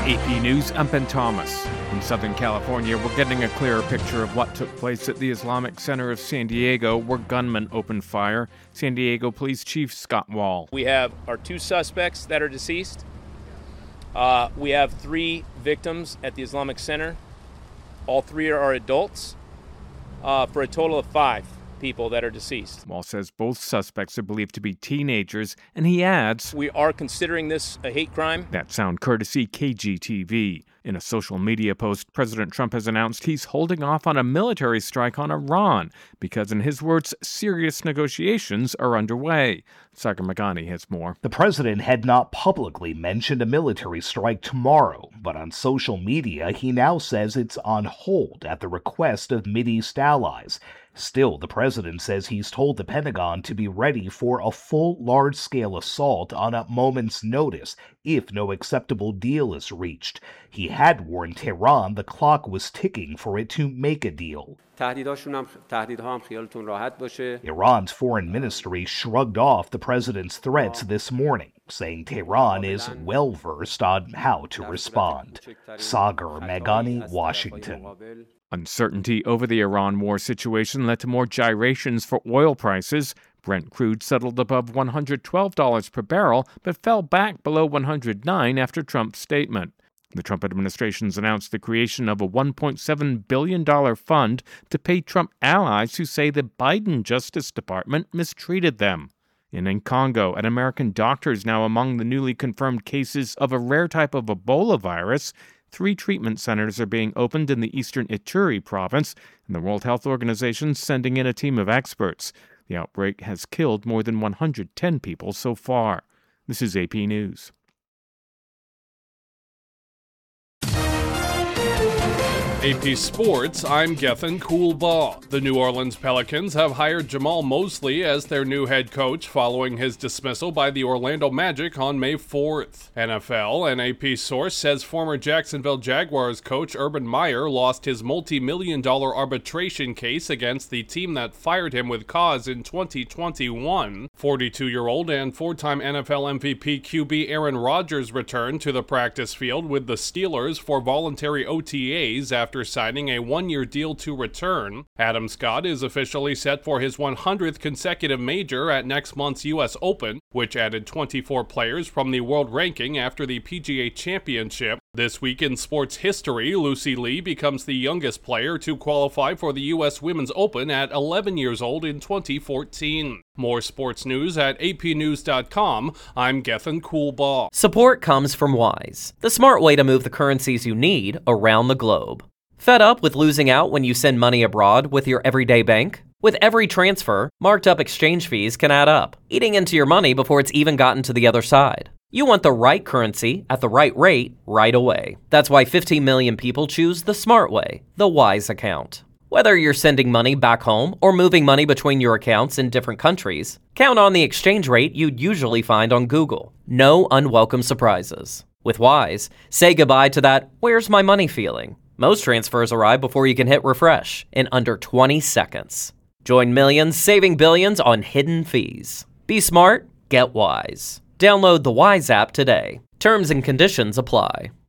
AP News, I'm Ben Thomas. In Southern California, we're getting a clearer picture of what took place at the Islamic Center of San Diego, where gunmen opened fire. San Diego Police Chief Scott Wall. We have our 2 suspects that are deceased. We have 3 victims at the Islamic Center. All 3 are adults, for a total of 5 people that are deceased. Wall says both suspects are believed to be teenagers, and he adds, "We are considering this a hate crime." That sound courtesy KGTV. In a social media post, President Trump has announced he's holding off on a military strike on Iran because, in his words, serious negotiations are underway. Sagar Meghani has more. The president had not publicly mentioned a military strike tomorrow, but on social media, he now says it's on hold at the request of Mideast allies. Still, the president says he's told the Pentagon to be ready for a full large-scale assault on a moment's notice if no acceptable deal is reached. He had warned Tehran the clock was ticking for it to make a deal. Iran's foreign ministry shrugged off the president's threats this morning, saying Tehran is well-versed on how to respond. Sagar Meghani, Washington. Uncertainty over the Iran war situation led to more gyrations for oil prices. Brent crude settled above $112 per barrel, but fell back below $109 after Trump's statement. The Trump administration's announced the creation of a $1.7 billion fund to pay Trump allies who say the Biden Justice Department mistreated them. And in Congo, an American doctor is now among the newly confirmed cases of a rare type of Ebola virus. 3 treatment centers are being opened in the eastern Ituri province, and the World Health Organization is sending in a team of experts. The outbreak has killed more than 110 people so far. This is AP News. AP Sports, I'm Gethin Coolbaugh. The New Orleans Pelicans have hired Jamal Mosley as their new head coach following his dismissal by the Orlando Magic on May 4th. NFL, an AP source says former Jacksonville Jaguars coach Urban Meyer lost his multi-million-dollar arbitration case against the team that fired him with cause in 2021. 42-year-old and 4-time NFL MVP QB Aaron Rodgers returned to the practice field with the Steelers for voluntary OTAs after signing a 1-year deal to return. Adam Scott is officially set for his 100th consecutive major at next month's U.S. Open, which added 24 players from the world ranking after the PGA Championship. This week in sports history, Lucy Lee becomes the youngest player to qualify for the U.S. Women's Open at 11 years old in 2014. More sports news at apnews.com. I'm Gethin Coolbaugh. Support comes from Wise, the smart way to move the currencies you need around the globe. Fed up with losing out when you send money abroad with your everyday bank? With every transfer, marked up exchange fees can add up, eating into your money before it's even gotten to the other side. You want the right currency at the right rate right away. That's why 15 million people choose the smart way, the Wise account. Whether you're sending money back home or moving money between your accounts in different countries, count on the exchange rate you'd usually find on Google. No unwelcome surprises. With Wise, say goodbye to that "where's my money" feeling. Most transfers arrive before you can hit refresh in under 20 seconds. Join millions saving billions on hidden fees. Be smart, get Wise. Download the Wise app today. Terms and conditions apply.